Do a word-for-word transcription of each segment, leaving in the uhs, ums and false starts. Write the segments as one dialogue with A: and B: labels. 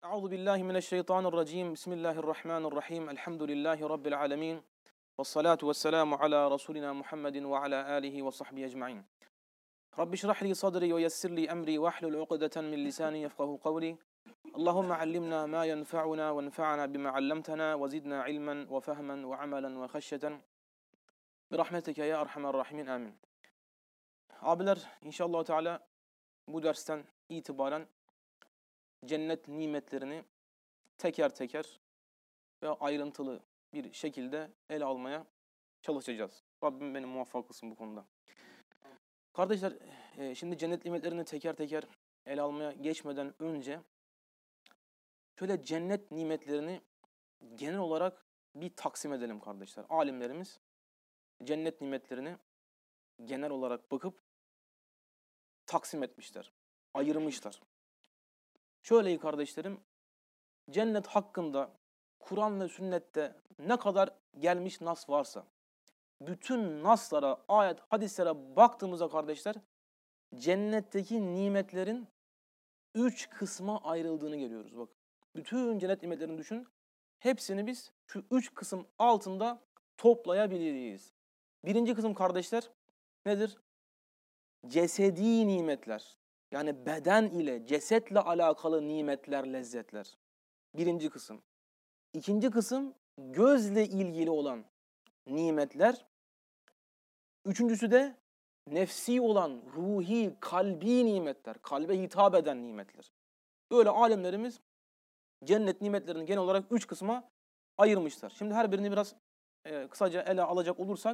A: Euzu billahi mineşşeytanirracim. Bismillahirrahmanirrahim. Elhamdülillahi rabbil alamin. Ves salatu vesselamu ala rasulina Muhammedin ve ala alihi ve sahbihi ecmaîn. Rabbi şrah li sadri ve yessir li emri ve hlul ukdeten min lisani yefkahu kavli. Allahumme allimna ma yenfa'una ve enfa'na bima 'allamtana ve zidna ilmen ve fehmen ve amelen ve haşyeten. Bi rahmetike ya erhamer rahimin. Amin. Abiler, inşallah Teala bu dersten itibaren cennet nimetlerini teker teker ve ayrıntılı bir şekilde ele almaya çalışacağız. Rabbim beni muvaffak kılsın bu konuda. Kardeşler, şimdi cennet nimetlerini teker teker ele almaya geçmeden önce şöyle cennet nimetlerini genel olarak bir taksim edelim kardeşler. Alimlerimiz cennet nimetlerini genel olarak bakıp taksim etmişler, ayırmışlar. Şöyle kardeşlerim, cennet hakkında Kur'an ve sünnette ne kadar gelmiş nas varsa, bütün naslara, ayet, hadislere baktığımızda kardeşler, cennetteki nimetlerin üç kısma ayrıldığını görüyoruz. Bak, bütün cennet nimetlerini düşün, hepsini biz şu üç kısım altında toplayabiliriz. Birinci kısım kardeşler nedir? Cesedi nimetler. Yani beden ile, cesetle alakalı nimetler, lezzetler. Birinci kısım. İkinci kısım gözle ilgili olan nimetler. Üçüncüsü de nefsi olan, ruhi, kalbi nimetler, kalbe hitap eden nimetler. Böyle alimlerimiz cennet nimetlerini genel olarak üç kısma ayırmışlar. Şimdi her birini biraz e, kısaca ele alacak olursak,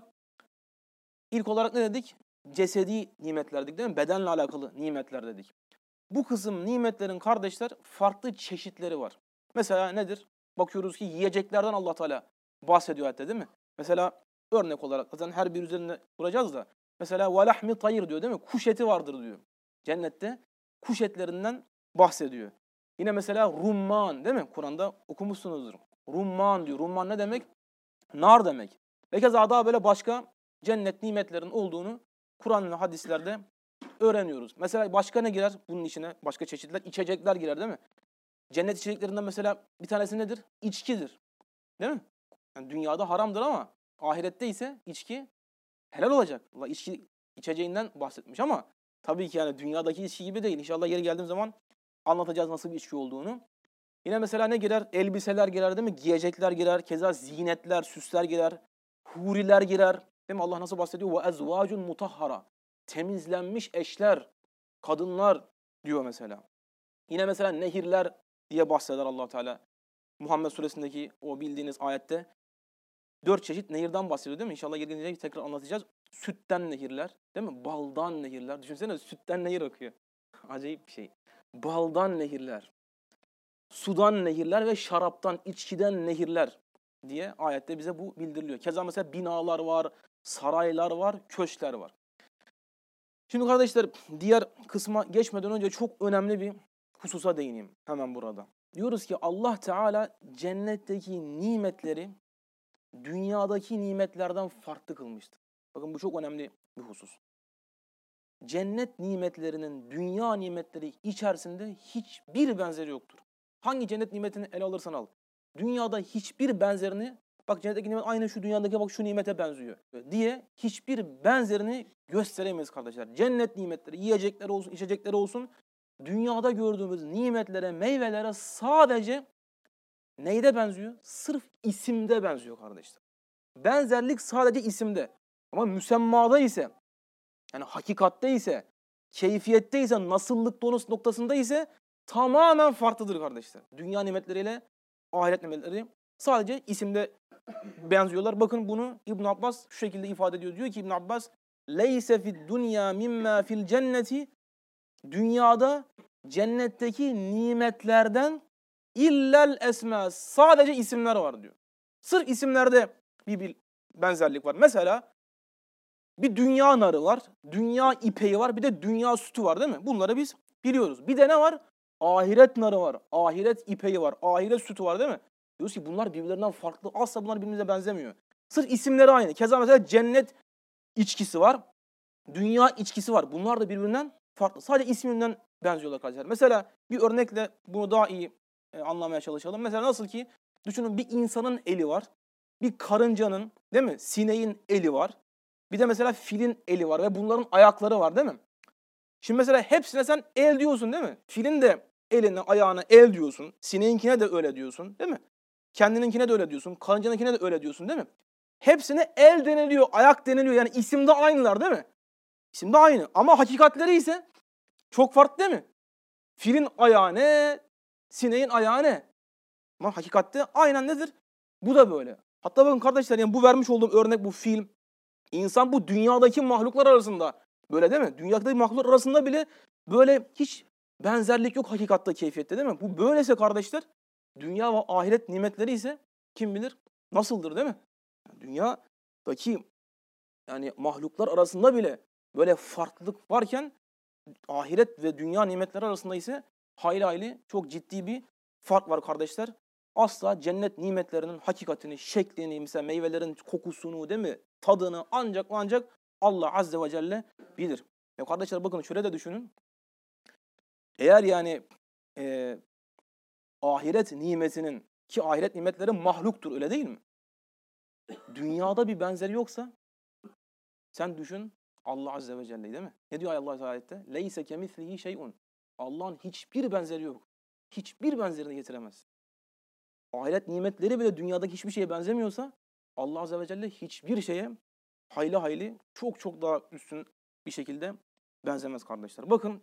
A: ilk olarak ne dedik? Cesedi nimetler dedik değil mi? Bedenle alakalı nimetler dedik. Bu kısım nimetlerin kardeşler farklı çeşitleri var. Mesela nedir? Bakıyoruz ki yiyeceklerden Allah Teala bahsediyor ayette değil mi? Mesela örnek olarak zaten her bir üzerinde duracağız da. Mesela velahmi tayır diyor değil mi? Kuş eti vardır diyor. Cennette kuş etlerinden bahsediyor. Yine mesela rumman değil mi? Kur'an'da okumuşsunuzdur. Rumman diyor. Rumman ne demek? Nar demek. Ve keza daha böyle başka cennet nimetlerin olduğunu Kur'an ve hadislerde öğreniyoruz. Mesela başka ne girer bunun içine? Başka çeşitler, içecekler girer değil mi? Cennet içeceklerinden mesela bir tanesi nedir? İçkidir. Değil mi? Yani dünyada haramdır ama ahirette ise içki helal olacak. Allah içki içeceğinden bahsetmiş ama tabii ki yani dünyadaki içki gibi değil. İnşallah yeri geldiğim zaman anlatacağız nasıl bir içki olduğunu. Yine mesela ne girer? Elbiseler girer değil mi? Giyecekler girer. Keza zinetler, süsler girer. Huriler girer. Değil mi? Allah nasıl bahsediyor? Ve ezvacun mutahhara. Temizlenmiş eşler, kadınlar diyor mesela. Yine mesela nehirler diye bahseder Allah Teala. Muhammed Suresindeki o bildiğiniz ayette dört çeşit nehirden bahsediyor değil mi? İnşallah yeri gelince tekrar anlatacağız. Sütten nehirler, değil mi? Baldan nehirler. Düşünsene sütten nehir akıyor. Acayip bir şey. Baldan nehirler, sudan nehirler ve şaraptan, içkiden nehirler diye ayette bize bu bildiriliyor. Keza mesela binalar var, saraylar var, köşkler var. Şimdi kardeşler diğer kısma geçmeden önce çok önemli bir hususa değineyim hemen burada. Diyoruz ki Allah Teala cennetteki nimetleri dünyadaki nimetlerden farklı kılmıştır. Bakın bu çok önemli bir husus. Cennet nimetlerinin dünya nimetleri içerisinde hiçbir benzeri yoktur. Hangi cennet nimetini ele alırsan al. Dünyada hiçbir benzerini, bak cennetteki nimet aynı şu dünyadaki bak şu nimete benziyor diye hiçbir benzerini gösteremeyiz kardeşler. Cennet nimetleri, yiyecekleri olsun, içecekleri olsun, dünyada gördüğümüz nimetlere, meyvelere sadece neyde benziyor? Sırf isimde benziyor kardeşler. Benzerlik sadece isimde. Ama müsemmada ise, yani hakikatte ise, keyfiyette ise, nasıllıkta noktasında ise tamamen farklıdır kardeşler. Dünya nimetleriyle ahiret nimetleri sadece isimde benziyorlar. Bakın bunu İbn Abbas şu şekilde ifade ediyor. Diyor ki İbn Abbas, "Leyse fid dunya mimma fil cenneti." Dünyada cennetteki nimetlerden illel esma, sadece isimler var diyor. Sırf isimlerde bir, bir benzerlik var. Mesela bir dünya narı var, dünya ipeği var, bir de dünya sütü var değil mi? Bunları biz biliyoruz. Bir de ne var? Ahiret narı var, ahiret ipeği var, ahiret sütü var değil mi? Diyoruz ki bunlar birbirlerinden farklı. Asla bunlar birbirine benzemiyor. Sırf isimleri aynı. Keza mesela cennet içkisi var, dünya içkisi var. Bunlar da birbirinden farklı. Sadece isminden benziyorlar kardeşler. Mesela bir örnekle bunu daha iyi e, anlamaya çalışalım. Mesela nasıl ki düşünün bir insanın eli var. Bir karıncanın, değil mi? Sineğin eli var. Bir de mesela filin eli var ve bunların ayakları var, değil mi? Şimdi mesela hepsine sen el diyorsun, değil mi? Filin de eline, ayağına el diyorsun. Sineğinkine de öyle diyorsun, değil mi? Kendininkine de öyle diyorsun. Karıncanınkine de öyle diyorsun, değil mi? Hepsine el deniliyor, ayak deniliyor. Yani isimde aynılar, değil mi? İsimde aynı. Ama hakikatleri ise çok farklı, değil mi? Filin ayağı ne? Sineğin ayağı ne? Ama hakikatte aynen nedir? Bu da böyle. Hatta bakın kardeşler, yani bu vermiş olduğum örnek, bu film, insan bu dünyadaki mahluklar arasında böyle, değil mi? Dünyadaki mahluklar arasında bile böyle hiç benzerlik yok hakikatte, keyfiyette, değil mi? Bu böylese kardeşler, dünya ve ahiret nimetleri ise kim bilir nasıldır, değil mi? Dünyadaki yani mahluklar arasında bile böyle farklılık varken ahiret ve dünya nimetleri arasında ise hayli hayli çok ciddi bir fark var kardeşler. Asla cennet nimetlerinin hakikatini, şeklini, mesela meyvelerin kokusunu, değil mi? Tadını ancak ancak Allah Azze ve Celle bilir. Ya kardeşler bakın şöyle de düşünün. Eğer yani e, ahiret nimetinin, ki ahiret nimetleri mahluktur, öyle değil mi? Dünyada bir benzeri yoksa sen düşün Allah Azze ve Celle'yi, değil mi? Ne diyor Allah ayette? Leyse kemislihi şey'un. Allah'ın hiçbir benzeri yok. Hiçbir benzerini getiremez. Ahiret nimetleri bile dünyadaki hiçbir şeye benzemiyorsa Allah Azze ve Celle hiçbir şeye hayli hayli çok çok daha üstün bir şekilde benzemez kardeşler. Bakın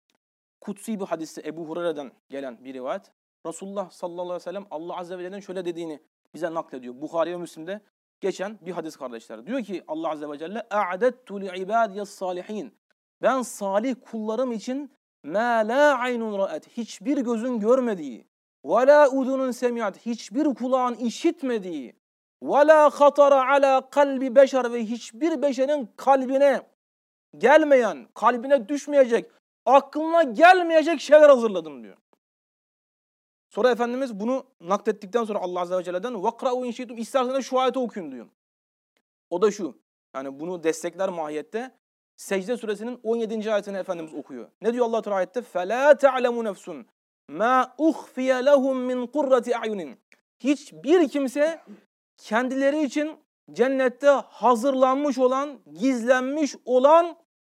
A: kutsi bir hadiste Ebu Hureyre'den gelen bir rivayet. Resulullah sallallahu aleyhi ve sellem Allah Azze ve Celle'nin şöyle dediğini bize naklediyor. Bukhari ve Müslim'de geçen bir hadis kardeşler. Diyor ki Allah Azze ve Celle "A'dettu li'ibadiyes salihin." Ben salih kullarım için مَا لَا عَيْنٌ رَأَتْ hiçbir gözün görmediği, وَلَا اُذُنٌ سَمِعَتْ hiçbir kulağın işitmediği, وَلَا خَطَرَ عَلَى قَلْبِ beşer ve hiçbir beşerin kalbine gelmeyen, kalbine düşmeyecek, aklına gelmeyecek şeyler hazırladım diyor. Sonra Efendimiz bunu naklettikten sonra Allah Azze ve Celle'den وَقْرَأُوا اِنْ شِئْتُمْ isterseniz şu ayeti okuyun diyor. O da şu, yani bunu destekler mahiyette. Secde suresinin on yedinci ayetini Efendimiz okuyor. Ne diyor Allah Teala ayette? فَلَا تَعْلَمُ نَفْسٌ مَا اُخْفِيَ لَهُمْ مِنْ قُرَّةِ اَعْيُنٍ hiçbir kimse kendileri için cennette hazırlanmış olan, gizlenmiş olan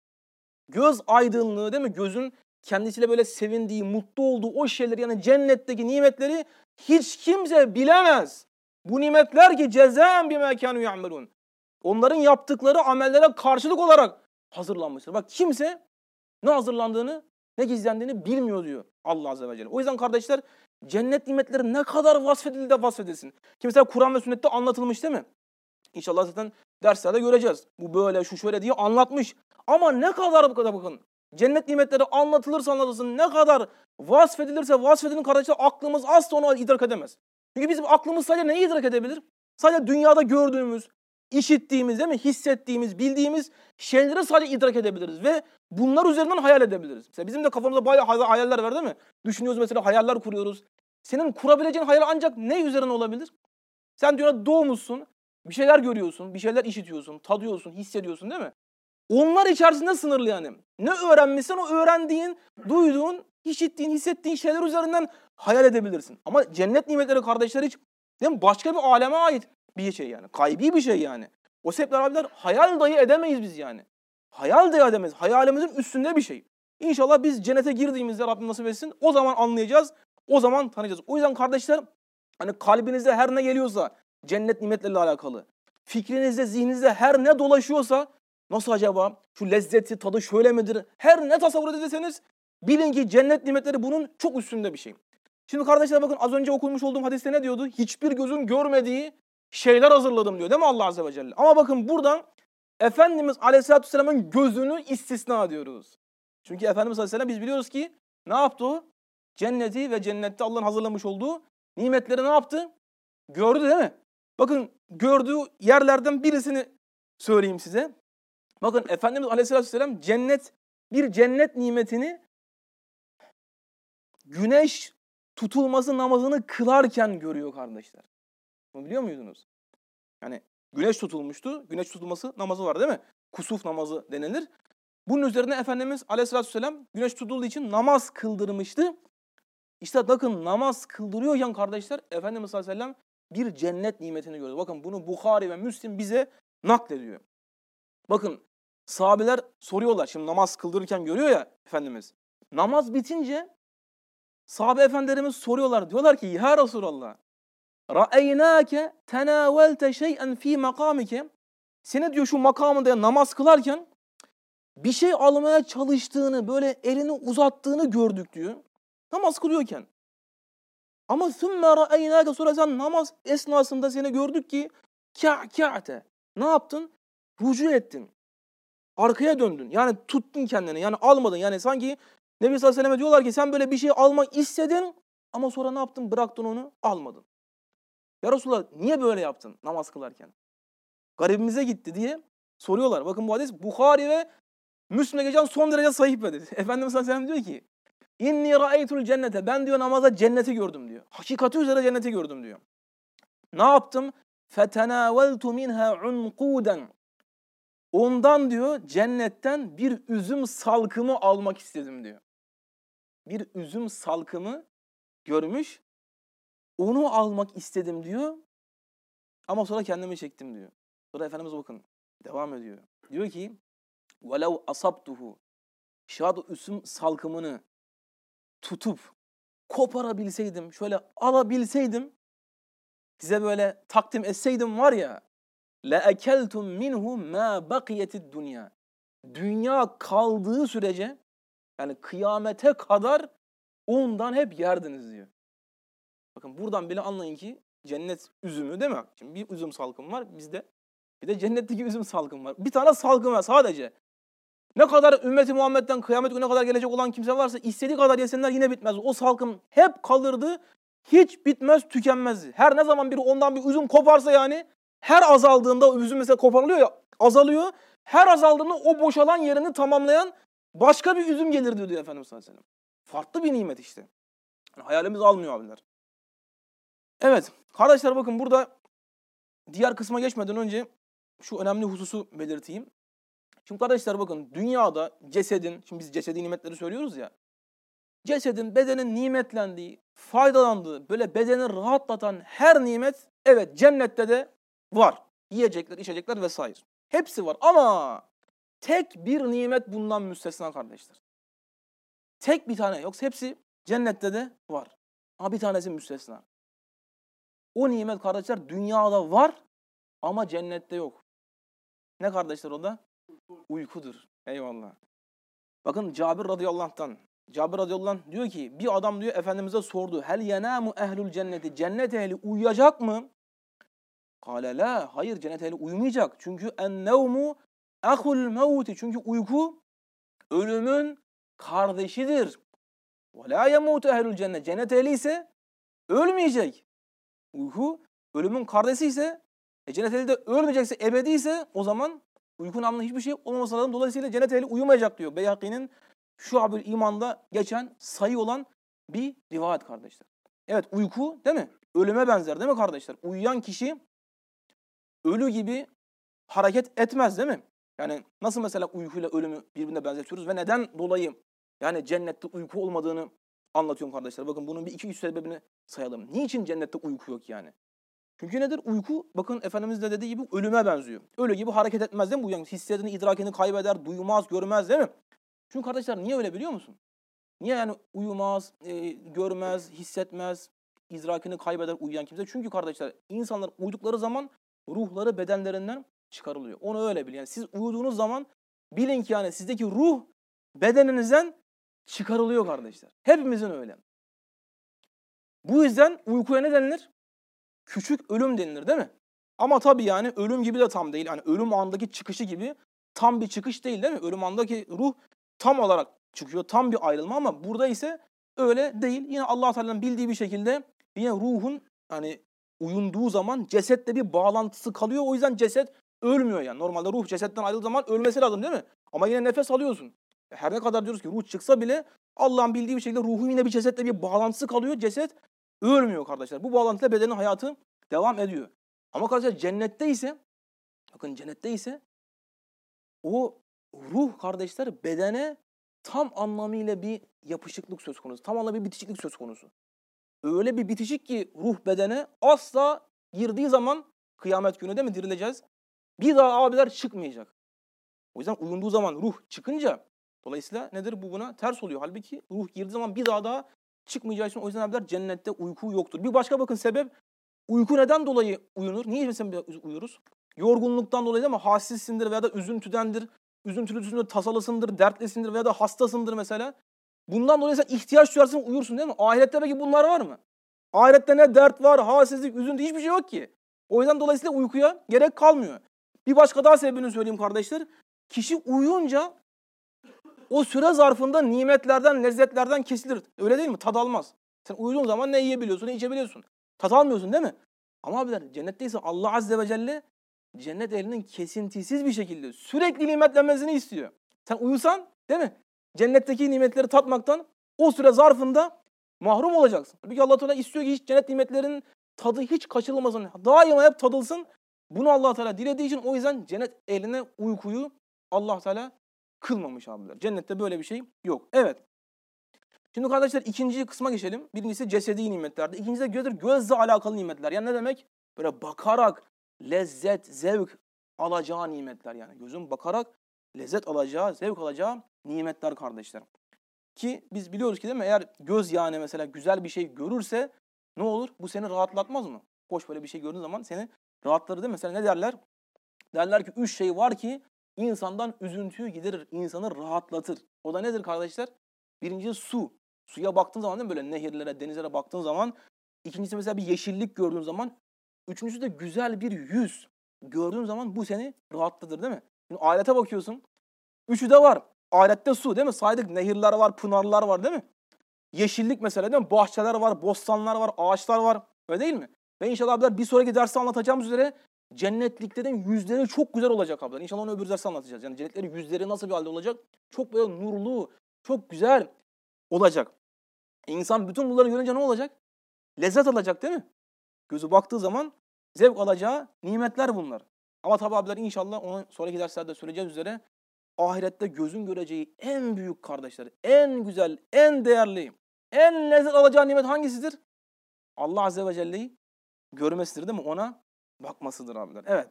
A: göz aydınlığı, değil mi? Gözün kendisiyle böyle sevindiği, mutlu olduğu o şeyleri, yani cennetteki nimetleri hiç kimse bilemez. Bu nimetler ki cezaen bimâ kânû ya'melûn. Onların yaptıkları amellere karşılık olarak hazırlanmıştır. Bak kimse ne hazırlandığını, ne gizlendiğini bilmiyor diyor Allah Azze ve Celle. O yüzden kardeşler cennet nimetleri ne kadar vasfedildi de vasfedilsin. Ki mesela Kur'an ve sünnette anlatılmış, değil mi? İnşallah zaten derslerde göreceğiz. Bu böyle, şu şöyle diye anlatmış. Ama ne kadar bu kadar bakın. Cennet nimetleri anlatılırsa anlatılsın, ne kadar vasfedilirse vasfedilin kardeşler, aklımız asla onu idrak edemez. Çünkü bizim aklımız sadece neyi idrak edebilir? Sadece dünyada gördüğümüz, işittiğimiz, değil mi? Hissettiğimiz, bildiğimiz şeyleri sadece idrak edebiliriz ve bunlar üzerinden hayal edebiliriz. Mesela bizim de kafamızda bayağı hayaller var, değil mi? Düşünüyoruz mesela, hayaller kuruyoruz. Senin kurabileceğin hayal ancak ne üzerine olabilir? Sen dünyada doğmuşsun, bir şeyler görüyorsun, bir şeyler işitiyorsun, tadıyorsun, hissediyorsun, değil mi? Onlar içerisinde sınırlı yani. Ne öğrenmişsen o öğrendiğin, duyduğun, işittiğin, hissettiğin şeyler üzerinden hayal edebilirsin. Ama cennet nimetleri kardeşler hiç, değil mi? Başka bir aleme ait bir şey yani. Gaybi bir şey yani. O sebepler abiler hayal dahi edemeyiz biz yani. Hayal dahi edemeyiz. Hayalimizin üstünde bir şey. İnşallah biz cennete girdiğimizde Rabbim nasip etsin. O zaman anlayacağız. O zaman tanıyacağız. O yüzden kardeşler, hani kalbinizde her ne geliyorsa cennet nimetleriyle alakalı, fikrinizde, zihninizde her ne dolaşıyorsa, nasıl acaba şu lezzeti, tadı şöyle midir? Her ne tasavvur edecekseniz bilin ki cennet nimetleri bunun çok üstünde bir şey. Şimdi kardeşler bakın, az önce okunmuş olduğum hadiste ne diyordu? Hiçbir gözün görmediği şeyler hazırladım diyor, değil mi Allah Azze ve Celle? Ama bakın buradan Efendimiz Aleyhisselatü Vesselam'ın gözünü istisna ediyoruz. Çünkü Efendimiz Aleyhisselam biz biliyoruz ki ne yaptı o? Cenneti ve cennette Allah'ın hazırlamış olduğu nimetleri ne yaptı? Gördü, değil mi? Bakın gördüğü yerlerden birisini söyleyeyim size. Bakın Efendimiz Aleyhisselatü Vesselam cennet, bir cennet nimetini güneş tutulması namazını kılarken görüyor kardeşler. Bunu biliyor muydunuz? Yani güneş tutulmuştu. Güneş tutulması namazı var, değil mi? Kusuf namazı denilir. Bunun üzerine Efendimiz Aleyhisselatü Vesselam güneş tutulduğu için namaz kıldırmıştı. İşte bakın namaz kıldırıyorken kardeşler Efendimiz sallallahu aleyhi ve sellem bir cennet nimetini gördü. Bakın bunu Bukhari ve Müslim bize naklediyor. Bakın sahabeler soruyorlar. Şimdi namaz kıldırırken görüyor ya Efendimiz. Namaz bitince sahabe efendilerimiz soruyorlar. Diyorlar ki ya Resulallah ra'eynâke tenâvelte şey'en fî makâmike. Seni diyor şu makamında namaz kılarken bir şey almaya çalıştığını, böyle elini uzattığını gördük diyor. Namaz kılıyorken. Ama ثُمَّ رَأَيْنَاكَ sonra sen namaz esnasında seni gördük ki كَعْكَعْتَ. Ne yaptın? Rücu ettin. Arkaya döndün. Yani tuttun kendini. Yani almadın. Yani sanki Nebi sallallahu aleyhi ve sellem diyorlar ki sen böyle bir şey almak istedin ama sonra ne yaptın? Bıraktın onu, almadın. Ya Resulallah niye böyle yaptın namaz kılarken? Garibimize gitti diye soruyorlar. Bakın bu hadis Bukhari ve Müslim'e geçen son derece sahih bir hadis. Efendimiz sallallahu aleyhi ve sellem diyor ki İnni ra'eytul cennete. Ben diyor namazda cenneti gördüm diyor. Hakikati üzere cenneti gördüm diyor. Ne yaptım? Fetenaveltu minha unquden. Ondan diyor cennetten bir üzüm salkımı almak istedim diyor. Bir üzüm salkımı görmüş. Onu almak istedim diyor. Ama sonra kendimi çektim diyor. Sonra Efendimiz bakın devam ediyor. Diyor ki velev asabtuhu. Şayet üzüm salkımını tutup koparabilseydim, şöyle alabilseydim, size böyle takdim etseydim var ya, leekeltum minhu ma bakiyetid dunya. Dünya kaldığı sürece, yani kıyamete kadar ondan hep yerdiniz diyor. Bakın buradan bile anlayın ki cennet üzümü değil mi? Şimdi bir üzüm salkım var bizde. Bir de cennetteki üzüm salkım var. Bir tane salkım var sadece. Ne kadar ümmeti Muhammed'den kıyamet gününe kadar gelecek olan kimse varsa istediği kadar yesinler yine bitmez. O salkım hep kalırdı, hiç bitmez, tükenmezdi. Her ne zaman biri ondan bir üzüm koparsa yani, her azaldığında üzüm mesela koparılıyor ya, azalıyor. Her azaldığında o boşalan yerini tamamlayan başka bir üzüm gelir diyor Efendimiz sallallahu aleyhi ve sellem. Farklı bir nimet işte. Yani hayalimiz almıyor abiler. Evet, kardeşler bakın burada diğer kısma geçmeden önce şu önemli hususu belirteyim. Şimdi kardeşler bakın dünyada cesedin, şimdi biz cesedi nimetleri söylüyoruz ya. Cesedin, bedenin nimetlendiği, faydalandığı, böyle bedeni rahatlatan her nimet evet cennette de var. Yiyecekler, içecekler vesaire. Hepsi var ama tek bir nimet bundan müstesna kardeşler. Tek bir tane yoksa hepsi cennette de var. Ama bir tanesi müstesna. O nimet kardeşler dünyada var ama cennette yok. Ne kardeşler o da? Uykudur. Eyvallah. Bakın Cabir radıyallahu anh'tan. Cabir radıyallahu anh diyor ki bir adam diyor Efendimiz'e sordu. Hel yenamu ehlul cenneti. Cennet ehli uyuyacak mı? Kale la. Hayır cennet ehli uyumayacak. Çünkü ennevmu ahul mevti. Çünkü uyku ölümün kardeşidir. Ve la yemutu ehlul cennet. Cennet ehli ise ölmeyecek. Uyku ölümün kardeşi ise e, cennet ehli de ölmeyecekse ebedi ise o zaman uykunun anlamında hiçbir şey olmaması lazım. Dolayısıyla cennet ehli uyumayacak diyor. Beyhaki'nin Şuab-ül İman'da geçen sayı olan bir rivayet kardeşler. Evet uyku değil mi? Ölüme benzer değil mi kardeşler? Uyuyan kişi ölü gibi hareket etmez değil mi? Yani nasıl mesela uykuyla ölümü birbirine benzetiyoruz ve neden dolayı yani cennette uyku olmadığını anlatıyorum kardeşler. Bakın bunun bir iki üç sebebini sayalım. Niçin cennette uyku yok yani? Çünkü nedir? Uyku bakın Efendimiz de dediği gibi ölüme benziyor. Ölü gibi hareket etmez değil mi? Uyuyan hissettiğini, idrakini kaybeder, duymaz, görmez değil mi? Çünkü kardeşler niye öyle biliyor musun? Niye yani uyumaz, e, görmez, hissetmez, idrakini kaybeder uyuyan kimse? Çünkü kardeşler insanlar uyudukları zaman ruhları bedenlerinden çıkarılıyor. Onu öyle bilin. Yani siz uyuduğunuz zaman bilin ki yani sizdeki ruh bedeninizden çıkarılıyor kardeşler. Hepimizin öyle. Bu yüzden uykuya ne denilir? Küçük ölüm denilir değil mi? Ama tabii yani ölüm gibi de tam değil. Yani ölüm andaki çıkışı gibi tam bir çıkış değil değil mi? Ölüm andaki ruh tam olarak çıkıyor. Tam bir ayrılma ama burada ise öyle değil. Yine Allah Teala'nın bildiği bir şekilde yine ruhun hani uyunduğu zaman cesetle bir bağlantısı kalıyor. O yüzden ceset ölmüyor yani. Normalde ruh cesetten ayrıldığı zaman ölmesi lazım değil mi? Ama yine nefes alıyorsun. Her ne kadar diyoruz ki ruh çıksa bile Allah'ın bildiği bir şekilde ruhun yine bir cesetle bir bağlantısı kalıyor. Ceset ölmüyor kardeşler. Bu bağlantıyla bedenin hayatı devam ediyor. Ama kardeşler cennette ise bakın cennette ise o ruh kardeşler bedene tam anlamıyla bir yapışıklık söz konusu. Tam anlamıyla bir bitişiklik söz konusu. Öyle bir bitişik ki ruh bedene asla girdiği zaman kıyamet günü de mi dirileceğiz? Bir daha abiler çıkmayacak. O yüzden uyunduğu zaman ruh çıkınca dolayısıyla nedir bu buna ters oluyor. Halbuki ruh girdiği zaman bir daha daha çıkmayacağı için o yüzden abiler cennette uyku yoktur. Bir başka bakın sebep uyku neden dolayı uyunur? Niye mesela uyuruz? Yorgunluktan dolayı değil mi? Halsizsindir veya da üzüntüdendir. Üzüntülüsündür, tasalısındır, dertlisindir veya da hastasındır mesela. Bundan dolayı sen ihtiyaç duyarsın uyursun değil mi? Ahirette peki bunlar var mı? Ahirette ne dert var, halsizlik, üzüntü hiçbir şey yok ki. O yüzden dolayısıyla uykuya gerek kalmıyor. Bir başka daha sebebini söyleyeyim kardeşler. Kişi uyuyunca o süre zarfında nimetlerden, lezzetlerden kesilir. Öyle değil mi? Tad almaz. Sen uyuduğun zaman ne yiyebiliyorsun, ne içebiliyorsun. Tad almıyorsun değil mi? Ama abiler cennetteyse Allah Azze ve Celle cennet ehlinin kesintisiz bir şekilde sürekli nimetlenmesini istiyor. Sen uyusan değil mi? Cennetteki nimetleri tatmaktan o süre zarfında mahrum olacaksın. Halbuki Allah Teala istiyor ki hiç cennet nimetlerinin tadı hiç kaçırılmasın. Daima hep tadılsın. Bunu Allah Teala dilediği için o yüzden cennet ehline uykuyu Allah Teala kılmamış abiler. Cennette böyle bir şey yok. Evet. Şimdi kardeşler ikinci kısma geçelim. Birincisi cesedi nimetlerde. İkincisi de gözle, gözle alakalı nimetler. Yani ne demek? Böyle bakarak lezzet, zevk alacağı nimetler yani. Gözün bakarak lezzet alacağı, zevk alacağı nimetler kardeşler. Ki biz biliyoruz ki değil mi? Eğer göz yani mesela güzel bir şey görürse ne olur? Bu seni rahatlatmaz mı? Hoş böyle bir şey gördüğün zaman seni rahatlatır değil mi? Mesela ne derler? Derler ki üç şey var ki insandan üzüntüyü giderir, insanı rahatlatır. O da nedir kardeşler? Birincisi su. Suya baktığın zaman değil mi? Böyle nehirlere, denizlere baktığın zaman. İkincisi mesela bir yeşillik gördüğün zaman. Üçüncüsü de güzel bir yüz gördüğün zaman bu seni rahatlatır değil mi? Şimdi ahirete bakıyorsun. Üçü de var. Ahirette su değil mi? Saydık nehirler var, pınarlar var değil mi? Yeşillik mesela değil mi? Bahçeler var, bostanlar var, ağaçlar var. Öyle değil mi? Ve inşallah abiler bir sonraki derste anlatacağımız üzere cennetliklerin yüzleri çok güzel olacak abiler. İnşallah onu öbür derste anlatacağız. Yani cennetlerin yüzleri nasıl bir halde olacak? Çok böyle nurlu, çok güzel olacak. İnsan bütün bunları görünce ne olacak? Lezzet alacak değil mi? Gözü baktığı zaman zevk alacağı nimetler bunlar. Ama tabi abiler inşallah onu sonraki derslerde söyleyeceğiz üzere ahirette gözün göreceği en büyük kardeşler, en güzel, en değerli, en lezzet alacağı nimet hangisidir? Allah Azze ve Celle'yi görmesidir değil mi? Ona bakmasıdır abiler. Evet.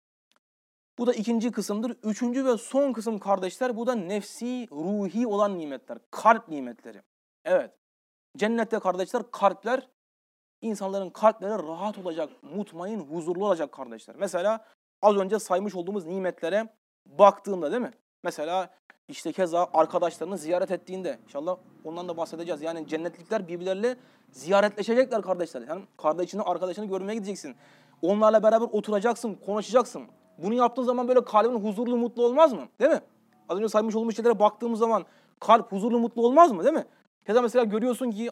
A: Bu da ikinci kısımdır. Üçüncü ve son kısım kardeşler bu da nefsi, ruhi olan nimetler. Kalp nimetleri. Evet. Cennette kardeşler kalpler, insanların kalpleri rahat olacak, mutmain, huzurlu olacak kardeşler. Mesela az önce saymış olduğumuz nimetlere baktığında değil mi? Mesela işte keza arkadaşlarını ziyaret ettiğinde inşallah ondan da bahsedeceğiz. Yani cennetlikler birbirleriyle ziyaretleşecekler kardeşler. Yani kardeşini, arkadaşını görmeye gideceksin. Onlarla beraber oturacaksın, konuşacaksın. Bunu yaptığın zaman böyle kalbin huzurlu, mutlu olmaz mı? Değil mi? Az önce saymış olduğumuz şeylere baktığımız zaman kalp huzurlu, mutlu olmaz mı? Değil mi? Keza mesela görüyorsun ki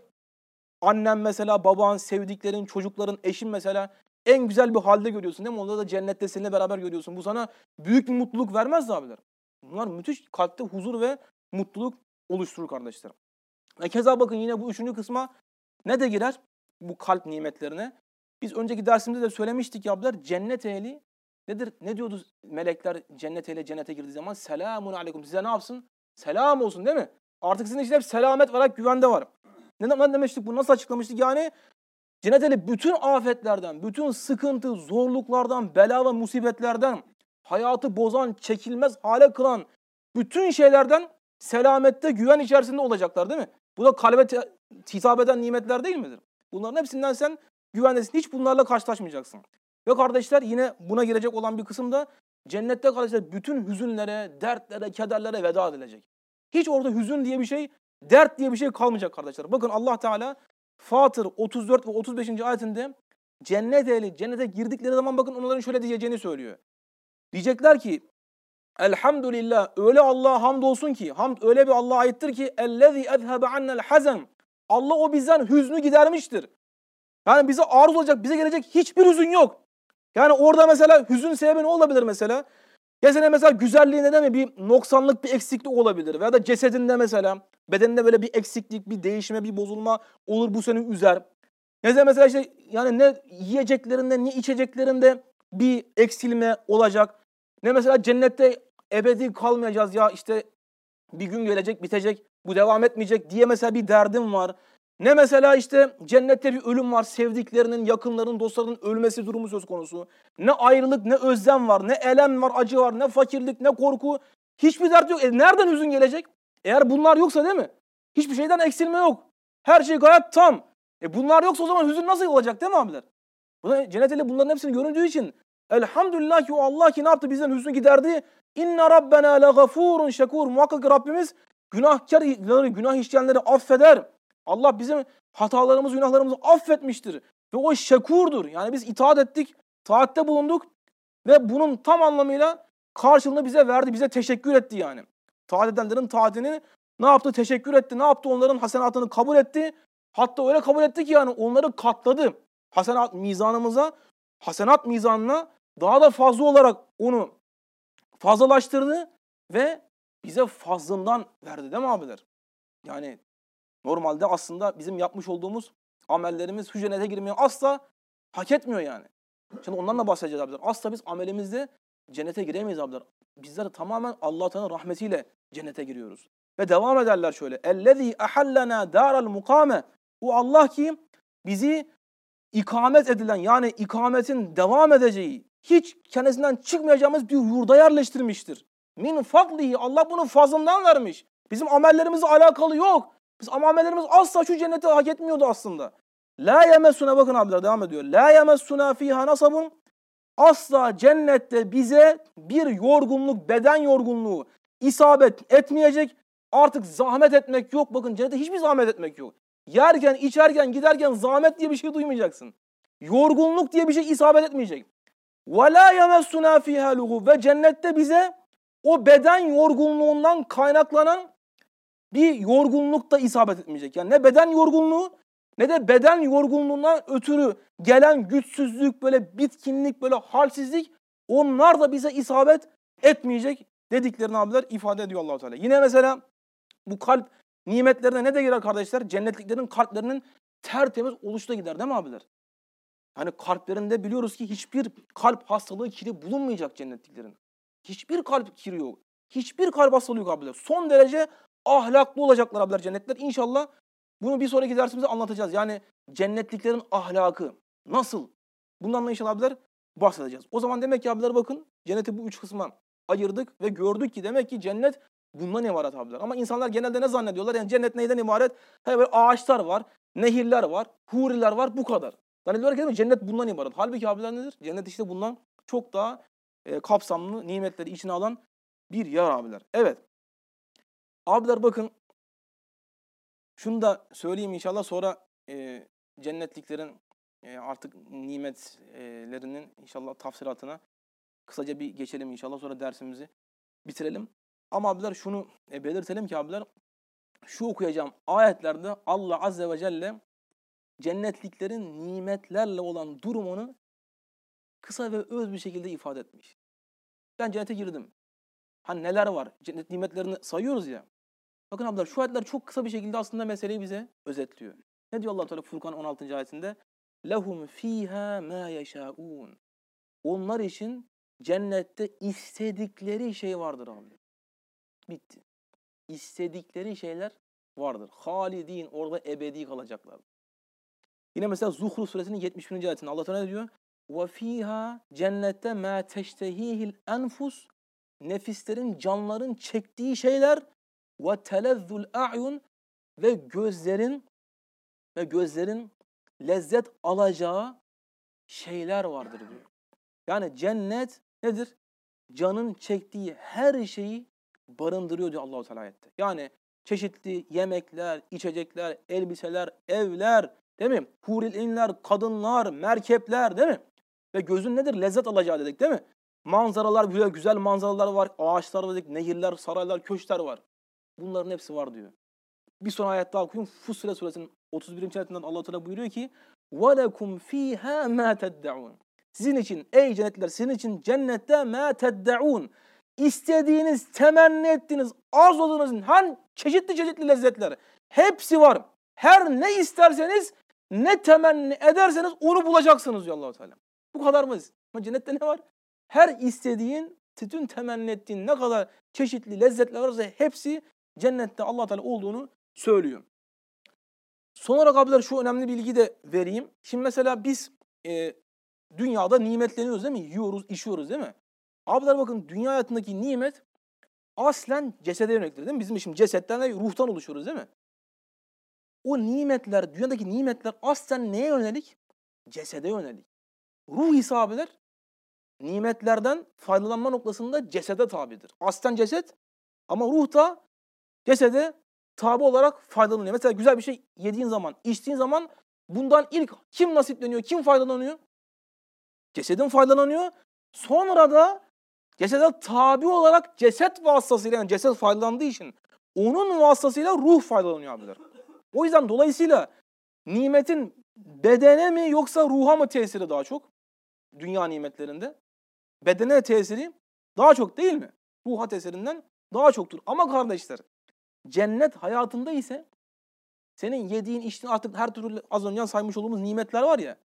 A: annen mesela, baban, sevdiklerin, çocukların, eşin mesela en güzel bir halde görüyorsun değil mi? Onda da cennette seninle beraber görüyorsun. Bu sana büyük bir mutluluk vermez mi abiler? Bunlar müthiş kalpte huzur ve mutluluk oluşturur kardeşlerim. Ve keza bakın yine bu üçüncü kısma ne de girer? Bu kalp nimetlerine. Biz önceki dersimizde de söylemiştik ya abiler, cennet ehli nedir? Ne diyordu melekler cennet ehli cennete girdiği zaman? Selamun aleyküm. Size ne yapsın? Selam olsun değil mi? Artık sizin için hep selamet var, güvende var. Ne demiştik? Bunu nasıl açıklamıştık? Yani cennet ehli bütün afetlerden, bütün sıkıntı, zorluklardan, bela ve musibetlerden, hayatı bozan, çekilmez hale kılan bütün şeylerden selamette, güven içerisinde olacaklar değil mi? Bu da kalbe hitap eden nimetler değil midir? Bunların hepsinden sen güvendesin. Hiç bunlarla karşılaşmayacaksın. Ve kardeşler yine buna girecek olan bir kısım da cennette kardeşler bütün hüzünlere, dertlere, kederlere veda edilecek. Hiç orada hüzün diye bir şey, dert diye bir şey kalmayacak kardeşler. Bakın Allah Teala Fatır otuz dört ve otuz beşinci ayetinde cennet ehli cennete girdikleri zaman bakın onların şöyle diyeceğini söylüyor. Diyecekler ki elhamdülillah öyle Allah'a hamdolsun ki hamd öyle bir Allah'a aittir ki ellezî ezhebe annel hazen. Allah o bizden hüznü gidermiştir. Yani bize arız olacak, bize gelecek hiçbir hüzün yok. Yani orada mesela hüzün sebebi ne olabilir mesela? Ya senin mesela güzelliğinde de mi bir noksanlık, bir eksiklik olabilir. Veya da cesedinde mesela, bedeninde böyle bir eksiklik, bir değişme, bir bozulma olur bu seni üzer. Ya mesela işte yani ne yiyeceklerinde, ne içeceklerinde bir eksilme olacak. Ne mesela cennette ebedi kalmayacağız ya işte bir gün gelecek, bitecek, bu devam etmeyecek diye mesela bir derdim var. Ne mesela işte cennette bir ölüm var, sevdiklerinin, yakınlarının, dostlarının ölmesi durumu söz konusu. Ne ayrılık, ne özlem var, ne elem var, acı var, ne fakirlik, ne korku. Hiçbir dert yok. E nereden hüzün gelecek? Eğer bunlar yoksa değil mi? Hiçbir şeyden eksilme yok. Her şey gayet tam. E bunlar yoksa o zaman hüzün nasıl olacak değil mi abiler? Cennet ehli bunların hepsini göründüğü için elhamdülillah ki o Allah ki ne yaptı bizden hüznü giderdi. İnne rabbena legafurun şekur. Muhakkak Rabbimiz günahkarları, günah işleyenleri affeder. Allah bizim hatalarımızı, günahlarımızı affetmiştir. Ve o şekurdur. Yani biz itaat ettik, taatte bulunduk ve bunun tam anlamıyla karşılığını bize verdi, bize teşekkür etti yani. Taat edenlerin taatini ne yaptı? Teşekkür etti. Ne yaptı? Onların hasenatını kabul etti. Hatta öyle kabul etti ki yani onları katladı. Hasenat mizanımıza, hasenat mizanına daha da fazla olarak onu fazlalaştırdı ve bize fazlından verdi değil mi abiler? Yani normalde aslında bizim yapmış olduğumuz amellerimiz şu cennete girmeyi asla hak etmiyor yani. Şimdi ondan da bahsedeceğiz abiler. Asla biz amelimizde cennete giremeyiz abiler. Bizler tamamen Allah Teala'nın rahmetiyle cennete giriyoruz. Ve devam ederler şöyle. Ellezî ehallena dâral mukâme. O Allah ki bizi ikamet edilen yani ikametin devam edeceği, hiç kendisinden çıkmayacağımız bir yurda yerleştirmiştir. Min fadlihi. Allah bunun fazlından vermiş. Bizim amellerimizle alakalı yok. Biz amellerimiz asla şu cenneti hak etmiyordu aslında. La yemessuna, bakın abiler devam ediyor. La yemessuna fiha nasabun. Asla cennette bize bir yorgunluk, beden yorgunluğu isabet etmeyecek. Artık zahmet etmek yok. Bakın cennette hiçbir zahmet etmek yok. Yerken, içerken, giderken zahmet diye bir şey duymayacaksın. Yorgunluk diye bir şey isabet etmeyecek. وَلَا يَمَسُّنَا فِيهَا لُغُوبٌ. Ve cennette bize o beden yorgunluğundan kaynaklanan bir yorgunluk da isabet etmeyecek. Yani ne beden yorgunluğu ne de beden yorgunluğundan ötürü gelen güçsüzlük, böyle bitkinlik, böyle halsizlik, onlar da bize isabet etmeyecek dediklerini abiler ifade ediyor Allah-u Teala. Yine mesela bu kalp nimetlerine ne de girer kardeşler? Cennetliklerin kalplerinin tertemiz oluşu da gider değil mi abiler? Hani kalplerinde biliyoruz ki hiçbir kalp hastalığı, kiri bulunmayacak cennetliklerin. Hiçbir kalp kiri yok. Hiçbir kalp hastalığı yok abiler. Son derece ahlaklı olacaklar abiler cennetler. İnşallah bunu bir sonraki dersimizde anlatacağız. Yani cennetliklerin ahlakı nasıl? Bundan da inşallah abiler bahsedeceğiz. O zaman demek ki abiler bakın cenneti bu üç kısma ayırdık ve gördük ki demek ki cennet bundan ibaret abiler. Ama insanlar genelde ne zannediyorlar? Yani cennet neyden ibaret? Hani böyle ağaçlar var, nehirler var, huriler var, bu kadar. Zannediyorlar ki cennet bundan ibaret. Halbuki abiler nedir? Cennet işte bundan çok daha e, kapsamlı nimetleri içine alan bir yer abiler. Evet. Abiler bakın şunu da söyleyeyim inşallah, sonra e, cennetliklerin e, artık nimetlerinin inşallah tafsiratına kısaca bir geçelim inşallah, sonra dersimizi bitirelim. Ama abiler şunu e, belirtelim ki abiler, şu okuyacağım ayetlerde Allah Azze ve Celle cennetliklerin nimetlerle olan durumunu kısa ve öz bir şekilde ifade etmiş. Ben cennete girdim. Hani neler var? Cennet nimetlerini sayıyoruz ya. Bakın abiler şu ayetler çok kısa bir şekilde aslında meseleyi bize özetliyor. Ne diyor Allah Teala Furkan on altıncı ayetinde? Lehum fiha ma yeşaun. Onlar için cennette istedikleri şey vardır abi. Bitti. İstedikleri şeyler vardır. Halidin, orada ebedi kalacaklar. Yine mesela Zuhruf suresinin yetmiş birinci ayetinde Allah Teala ne diyor? Ve fiha cennette ma teştehihil enfus. Nefislerin, canların çektiği şeyler ve telezzul a'yun ve gözlerin ve gözlerin lezzet alacağı şeyler vardır diyor. Yani cennet nedir? Canın çektiği her şeyi barındırıyor diyor Allah-u Teala ayette. Yani çeşitli yemekler, içecekler, elbiseler, evler, değil mi? Huril inler, kadınlar, merkepler, değil mi? Ve gözün nedir? Lezzet alacağı dedik, değil mi? Manzaralar, böyle güzel manzaralar var. Ağaçlar dedik, nehirler, saraylar, köşkler var. Bunların hepsi var diyor. Bir son ayet daha okuyun. Fussilet suresinin otuz birinci ayetinden Allah Teala buyuruyor ki: "Velekum fiha ma ted'un." Sizin için ey cennetliler, sizin için cennette ma ted'un. İstediğiniz, temenni ettiğiniz, arzuladığınız her çeşitli çeşitli lezzetler hepsi var. Her ne isterseniz, ne temenni ederseniz onu bulacaksınız diyor Allah Teala. Bu kadar mı? Ama cennette ne var? Her istediğin, bütün temenni ettiğin ne kadar çeşitli lezzetler varsa hepsi cennette Allah Teala olduğunu söylüyor. Son olarak abiler şu önemli bilgiyi de vereyim. Şimdi mesela biz e, dünyada nimetleniyoruz değil mi? Yiyoruz, içiyoruz değil mi? Abiler bakın dünya hayatındaki nimet aslen cesede yöneliktir değil mi? Bizim şimdi cesetten ve ruhtan oluşuyoruz değil mi? O nimetler, dünyadaki nimetler aslen neye yönelik? Cesede yönelik. Ruh ise abiler nimetlerden faydalanma noktasında cesede tabidir. Aslen ceset ama ruh da cesede tabi olarak faydalanıyor. Mesela güzel bir şey yediğin zaman, içtiğin zaman bundan ilk kim nasipleniyor, kim faydalanıyor? Cesedin faydalanıyor. Sonra da cesede tabi olarak ceset vasıtasıyla, yani ceset faydalandığı için onun vasıtasıyla ruh faydalanıyor abiler. O yüzden dolayısıyla nimetin bedene mi yoksa ruha mı tesiri daha çok? Dünya nimetlerinde. Bedene tesiri daha çok değil mi? Ruha tesirinden daha çoktur. Ama kardeşler, cennet hayatında ise senin yediğin, içtiğin artık her türlü az önce saymış olduğumuz nimetler var ya,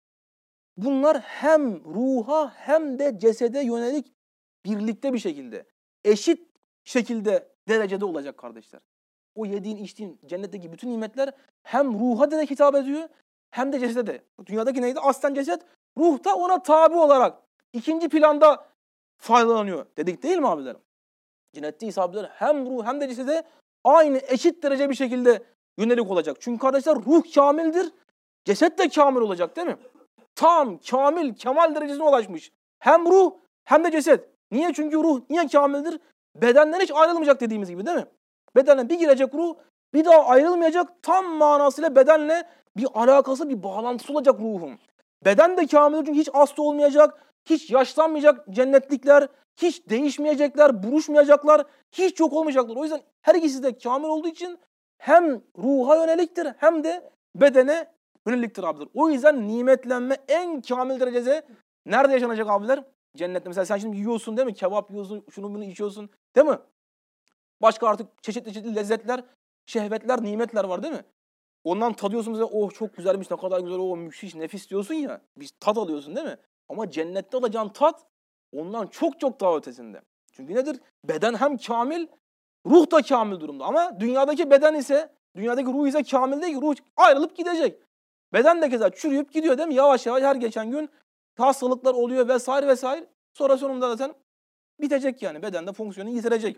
A: bunlar hem ruha hem de cesede yönelik birlikte bir şekilde, eşit şekilde derecede olacak kardeşler. O yediğin, içtiğin cennetteki bütün nimetler hem ruha direkt hitap ediyor hem de cesede de. Dünyadaki neydi? Aslen ceset, ruh da ona tabi olarak ikinci planda faydalanıyor dedik değil mi abilerim? Cennette ise abiler hem ruh hem de cesede aynı eşit derece bir şekilde yönelik olacak. Çünkü kardeşler ruh kamildir, ceset de kamil olacak değil mi? Tam, kamil, kemal derecesine ulaşmış. Hem ruh hem de ceset. Niye? Çünkü ruh niye kamildir? Bedenden hiç ayrılmayacak dediğimiz gibi değil mi? Bedene bir girecek ruh, bir daha ayrılmayacak, tam manasıyla bedenle bir alakası, bir bağlantısı olacak ruhun. Beden de kamildir çünkü hiç hasta olmayacak, hiç yaşlanmayacak cennetlikler, hiç değişmeyecekler, buruşmayacaklar, hiç yok olmayacaklar. O yüzden her ikisi de kamil olduğu için hem ruha yöneliktir hem de bedene yöneliktir abiler. O yüzden nimetlenme en kamil derecede nerede yaşanacak abiler? Cennette. Mesela sen şimdi yiyorsun değil mi? Kebap yiyorsun, şunu bunu içiyorsun değil mi? Başka artık çeşitli çeşitli lezzetler, şehvetler, nimetler var değil mi? Ondan tadıyorsun mesela, oh çok güzelmiş, ne kadar güzel, oh müthiş, nefis diyorsun ya. Bir tat alıyorsun değil mi? Ama cennette alacağın tat ondan çok çok daha ötesinde. Çünkü nedir? Beden hem kamil, ruh da kamil durumda. Ama dünyadaki beden ise, dünyadaki ruh ise kamil değil ki, ruh ayrılıp gidecek. Beden de keza çürüyüp gidiyor değil mi? Yavaş yavaş her geçen gün hastalıklar oluyor vesaire vesaire. Sonra sonunda zaten bitecek yani. Bedende fonksiyonu yitirecek.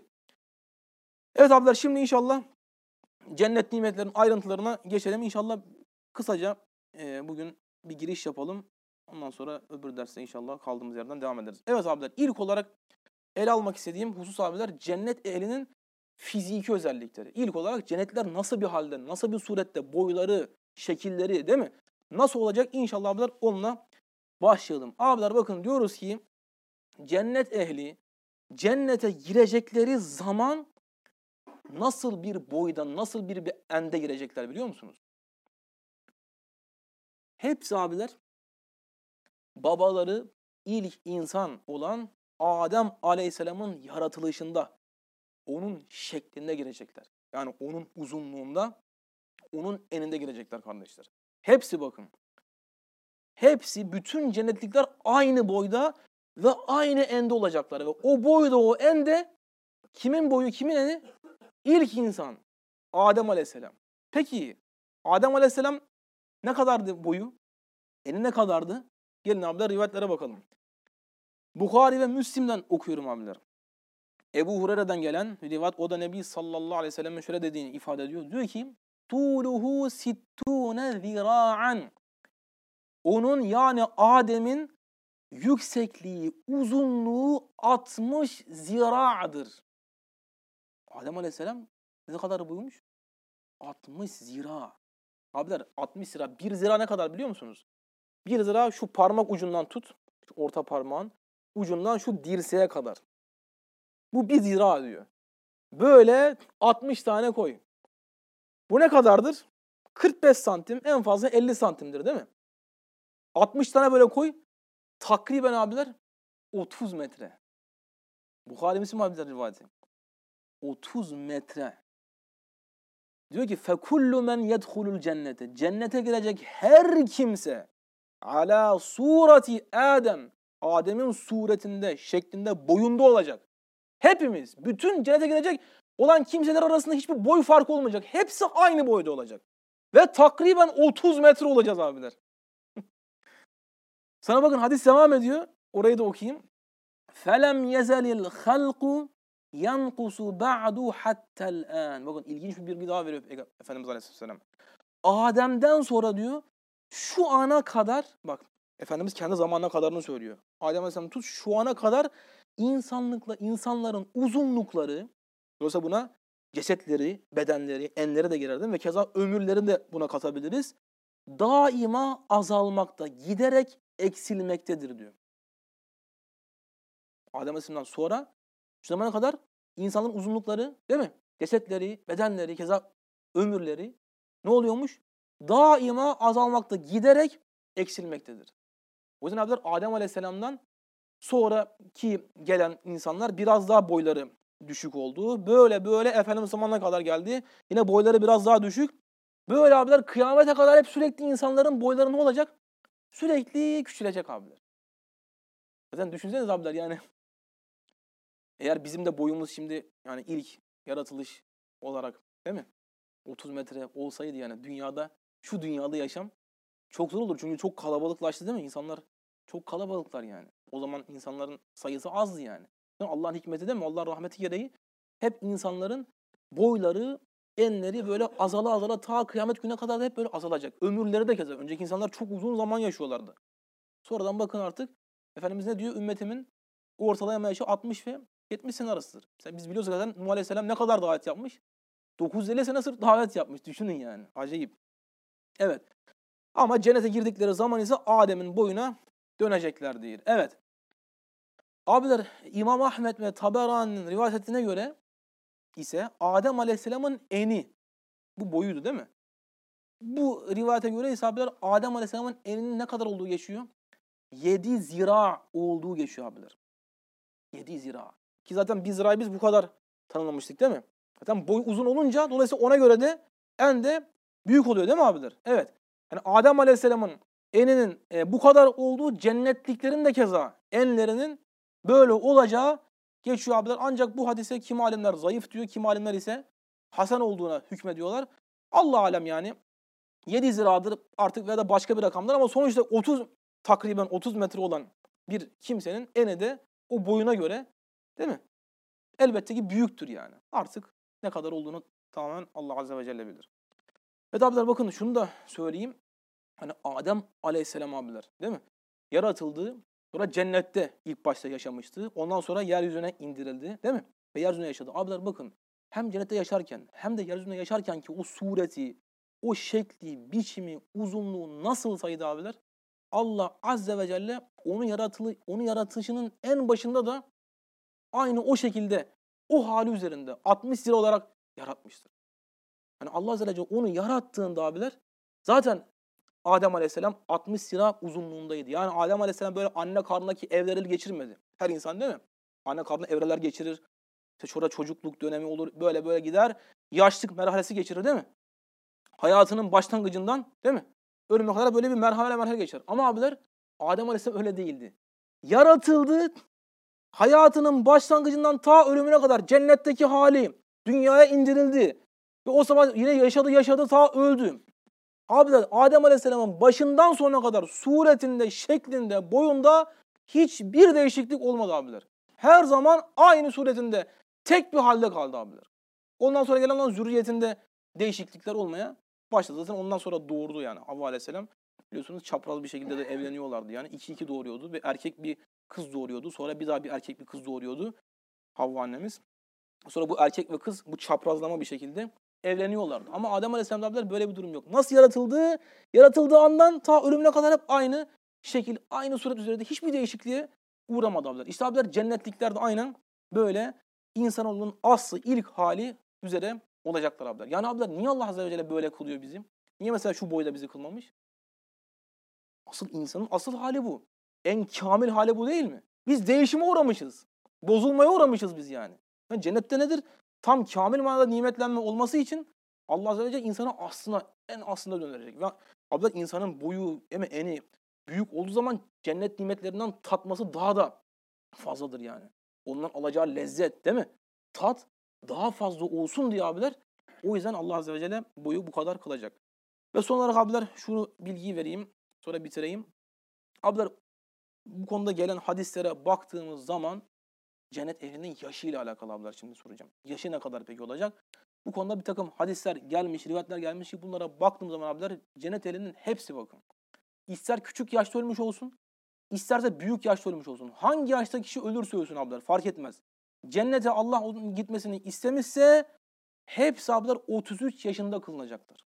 A: Evet abiler, şimdi inşallah cennet nimetlerin ayrıntılarına geçelim. İnşallah kısaca e, bugün bir giriş yapalım. Ondan sonra öbür derste inşallah kaldığımız yerden devam ederiz. Evet abiler, ilk olarak ele almak istediğim husus abiler cennet ehlinin fiziki özellikleri. İlk olarak cennetler nasıl bir halde, nasıl bir surette, boyları, şekilleri değil mi? Nasıl olacak inşallah abiler, onunla başlayalım. Abiler bakın, diyoruz ki cennet ehli cennete girecekleri zaman nasıl bir boyda, nasıl bir ende girecekler biliyor musunuz? Hepsi abiler babaları ilk insan olan Adem Aleyhisselam'ın yaratılışında, onun şeklinde girecekler. Yani onun uzunluğunda, onun eninde girecekler kardeşler. Hepsi bakın. Hepsi, bütün cennetlikler aynı boyda ve aynı ende olacaklar. Ve o boyda, o ende kimin boyu, kimin eni? İlk insan Adem Aleyhisselam. Peki Adem Aleyhisselam ne kadardı boyu? Eni ne kadardı? Gelin abiler rivayetlere bakalım. Bukhari ve Müslim'den okuyorum abiler. Ebu Hureyre'den gelen rivayet, o da Nebi sallallahu aleyhi ve sellem'in şöyle dediğini ifade ediyor. Diyor ki Tuluhu sittune zira'an. Onun yani Adem'in yüksekliği, uzunluğu altmış zira'dır. Adem Aleyhisselam ne kadar buymuş? altmış zira. Abiler altmış zira. Bir zira ne kadar biliyor musunuz? Bir zira şu parmak ucundan tut. Şu orta parmağın ucundan şu dirseğe kadar. Bu bir zira diyor. Böyle altmış tane koy. Bu ne kadardır? kırk beş santim, en fazla elli santimdir değil mi? altmış tane böyle koy. Takriben abiler otuz metre. Bukhari Müslim abiler rivayeti. otuz metre. Diyor ki fekullu men yedhulul cennete. Cennete girecek her kimse ala surati Adem. Adem'in suretinde, şeklinde, boyunda olacak. Hepimiz, bütün cennete girecek olan kimseler arasında hiçbir boy farkı olmayacak. Hepsi aynı boyda olacak. Ve takriben otuz metre olacağız abiler. Sana bakın hadis devam ediyor. Orayı da okuyayım. فَلَمْ يَزَلِ الْخَلْقُ يَنْقُسُ بَعْدُ حَتَّى الْآنِ. Bakın ilginç bir bilgi daha veriyor Efendimiz Aleyhisselam. Adem'den sonra diyor şu ana kadar, bak Efendimiz kendi zamanına kadarını söylüyor. Adem Aleyhisselam tut şu ana kadar insanlıkla insanların uzunlukları, yoksa buna cesetleri, bedenleri, enleri de girer değil mi? Ve keza ömürlerini de buna katabiliriz. Daima azalmakta, giderek eksilmektedir diyor. Adem Aleyhisselam'dan sonra şu zamana kadar insanların uzunlukları değil mi? Cesetleri, bedenleri, keza ömürleri ne oluyormuş? Daima azalmakta, giderek eksilmektedir. O yüzden abiler Adem Aleyhisselam'dan sonraki gelen insanlar biraz daha boyları düşük oldu. Böyle böyle Efendimiz zamanına kadar geldi. Yine boyları biraz daha düşük. Böyle abiler kıyamete kadar hep sürekli insanların boyları ne olacak? Sürekli küçülecek abiler. Zaten düşünsenize abiler yani. Eğer bizim de boyumuz şimdi yani ilk yaratılış olarak değil mi? otuz metre olsaydı yani dünyada, şu dünyada yaşam çok zor olur. Çünkü çok kalabalıklaştı değil mi? İnsanlar çok kalabalıklar yani. O zaman insanların sayısı azdı yani. Allah'ın hikmeti değil mi? Allah'ın rahmeti gereği hep insanların boyları, enleri böyle azala azala ta kıyamet gününe kadar da hep böyle azalacak. Ömürleri de keza. Önceki insanlar çok uzun zaman yaşıyorlardı. Sonradan bakın artık Efendimiz ne diyor? Ümmetimin ortalama yaşı altmış ve yetmiş sene arasıdır. Mesela biz biliyoruz zaten Nuh Aleyhisselam ne kadar davet yapmış? dokuz yüz elli sene sırf davet yapmış. Düşünün yani. Acayip. Evet. Ama cennete girdikleri zaman ise Adem'in boyuna dönecekler diyor. Evet. Abiler İmam Ahmed ve Taberani'nin rivayet ettiğine göre ise Adem Aleyhisselam'ın eni, bu boyuydu değil mi? Bu rivayete göre ise abiler Adem Aleyhisselam'ın eninin ne kadar olduğu geçiyor? yedi zira olduğu geçiyor abiler. yedi zira. Ki zaten bir zirayı biz bu kadar tanımlamıştık değil mi? Zaten boy uzun olunca dolayısıyla ona göre de en de büyük oluyor değil mi abiler? Evet. Yani Adem Aleyhisselam'ın eninin e, bu kadar olduğu, cennetliklerin de keza enlerinin böyle olacağı geçiyor abiler. Ancak bu hadise kimi alimler zayıf diyor, kimi alimler ise hasen olduğuna hükmediyorlar. Allah alem yani yedi ziradır artık veya da başka bir rakamlar ama sonuçta otuz takriben otuz metre olan bir kimsenin eni de o boyuna göre değil mi? Elbette ki büyüktür yani. Artık ne kadar olduğunu tamamen Allah Azze ve Celle bilir. Evet abiler bakın şunu da söyleyeyim. Hani Adem Aleyhisselam abiler değil mi? Yaratıldı. Sonra cennette ilk başta yaşamıştı. Ondan sonra yeryüzüne indirildi değil mi? Ve yeryüzünde yaşadı. Abiler bakın hem cennette yaşarken hem de yeryüzünde yaşarken ki o sureti, o şekli, biçimi, uzunluğu nasıl saydı abiler? Allah Azze ve Celle onu yaratılı, onu yaratışının en başında da aynı o şekilde o hali üzerinde altmış lira olarak yaratmıştır. Yani Allah Azze ve Celle onu yarattığında abiler zaten Adem Aleyhisselam altmış lira uzunluğundaydı. Yani Adem Aleyhisselam böyle anne karnındaki evreleri geçirmedi. Her insan değil mi? Anne karnında evreler geçirir. İşte şurada çocukluk dönemi olur. Böyle böyle gider. Yaşlık merhalesi geçirir değil mi? Hayatının başlangıcından değil mi? Ölüme kadar böyle bir merhale merhale geçer. Ama abiler Adem Aleyhisselam öyle değildi. Yaratıldı. Hayatının başlangıcından ta ölümüne kadar cennetteki hali dünyaya indirildi. Ve o zaman yine yaşadı yaşadı ta öldü. Abiler Adem Aleyhisselam'ın başından sonuna kadar suretinde, şeklinde, boyunda hiçbir değişiklik olmadı abiler. Her zaman aynı suretinde tek bir halde kaldı abiler. Ondan sonra gelen olan zürriyetinde değişiklikler olmaya başladı. Zaten ondan sonra doğurdu yani Havva Aleyhisselam. Biliyorsunuz çapraz bir şekilde de evleniyorlardı yani. İki iki doğuruyordu. Bir erkek bir kız doğuruyordu. Sonra bir daha bir erkek bir kız doğuruyordu Havva annemiz. Sonra bu erkek ve kız bu çaprazlama bir şekilde evleniyorlardı. Ama Adem Aleyhisselam abiler böyle bir durum yok. Nasıl yaratıldığı, yaratıldığı andan ta ölümüne kadar hep aynı şekil, aynı suret üzerinde hiçbir değişikliğe uğramadı abiler. İşte abiler cennetlikler de aynen böyle insanoğlunun aslı ilk hali üzere olacaklar abiler. Yani abiler niye Allah Azze ve Celle böyle kılıyor bizi? Niye mesela şu boyda bizi kılmamış? Asıl insanın asıl hali bu. En kamil hali bu değil mi? Biz değişime uğramışız. Bozulmaya uğramışız biz yani. yani cennette nedir? Tam kamil manada nimetlenme olması için Allah Azze ve Celle insanı aslına, en aslına döndürecek. Ve abiler insanın boyu, eni büyük olduğu zaman cennet nimetlerinden tatması daha da fazladır yani. Ondan alacağı lezzet değil mi? Tat daha fazla olsun diye abiler, o yüzden Allah Azze ve Celle boyu bu kadar kılacak. Ve son olarak abiler şunu bilgiyi vereyim, sonra bitireyim. Abiler, bu konuda gelen hadislere baktığımız zaman cennet ehlinin yaşıyla alakalı abiler şimdi soracağım. Yaşı ne kadar peki olacak? Bu konuda bir takım hadisler gelmiş, rivayetler gelmiş ki bunlara baktığım zaman abiler cennet ehlinin hepsi bakın. İster küçük yaşta ölmüş olsun, isterse büyük yaşta ölmüş olsun. Hangi yaşta kişi ölürse ölsün abiler fark etmez. Cennete Allah onun gitmesini istemişse hepsi abiler otuz üç yaşında kılınacaktır.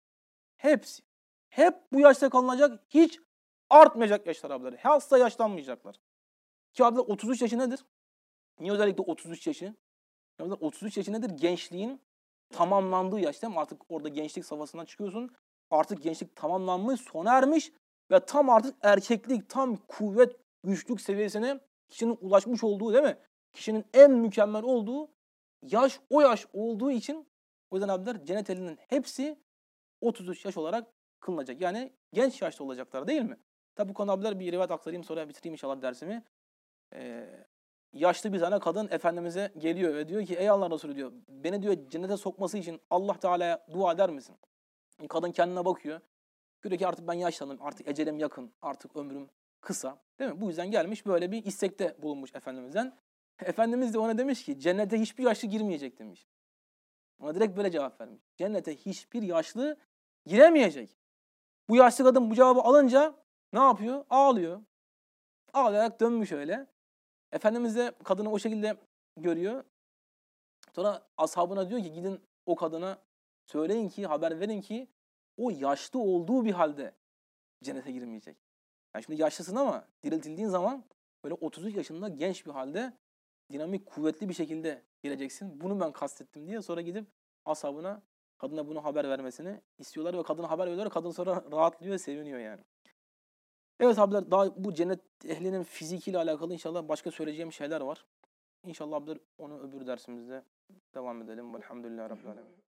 A: Hepsi. Hep bu yaşta kalınacak, hiç artmayacak yaşlar abiler. Asla yaşlanmayacaklar. Ki abiler otuz üç yaşı nedir? Niye özellikle otuz üç yaşı? Abiler otuz üç yaşı nedir? Gençliğin tamamlandığı yaş değil mi? Artık orada gençlik safhasından çıkıyorsun. Artık gençlik tamamlanmış, sona ermiş ve tam artık erkeklik, tam kuvvet, güçlük seviyesine kişinin ulaşmış olduğu değil mi? Kişinin en mükemmel olduğu yaş o yaş olduğu için o yüzden abiler cennet ehlinin hepsi otuz üç yaş olarak kılınacak. Yani genç yaşta olacaklar değil mi? Tabi bu konuda abiler bir rivayet aktarayım sonra bitireyim inşallah dersimi. Ee, yaşlı bir tane kadın Efendimiz'e geliyor ve diyor ki ey Allah Resulü diyor beni diyor cennete sokması için Allah Teala'ya dua eder misin? Kadın kendine bakıyor. Diyor ki artık ben yaşlandım, artık ecelim yakın, artık ömrüm kısa. Değil mi? Bu yüzden gelmiş böyle bir istekte bulunmuş Efendimiz'den. Efendimiz de ona demiş ki cennete hiçbir yaşlı girmeyecek demiş. Ona direkt böyle cevap vermiş. Cennete hiçbir yaşlı giremeyecek. Bu yaşlı kadın bu cevabı alınca ne yapıyor? Ağlıyor. Ağlayarak dönmüş öyle. Efendimiz de kadını o şekilde görüyor. Sonra ashabına diyor ki gidin o kadına söyleyin ki, haber verin ki o yaşlı olduğu bir halde cennete girmeyecek. Yani şimdi yaşlısın ama diriltildiğin zaman böyle otuz üç yaşında genç bir halde dinamik, kuvvetli bir şekilde gireceksin. Bunu ben kastettim diye sonra gidip ashabına, kadına bunu haber vermesini istiyorlar ve kadına haber veriyorlar. Kadın sonra rahatlıyor, seviniyor yani. Evet abiler, daha bu cennet ehlinin fizikiyle alakalı inşallah başka söyleyeceğim şeyler var. İnşallah abiler onu öbür dersimizde devam edelim. Velhamdülillahi Rabbil Alemin.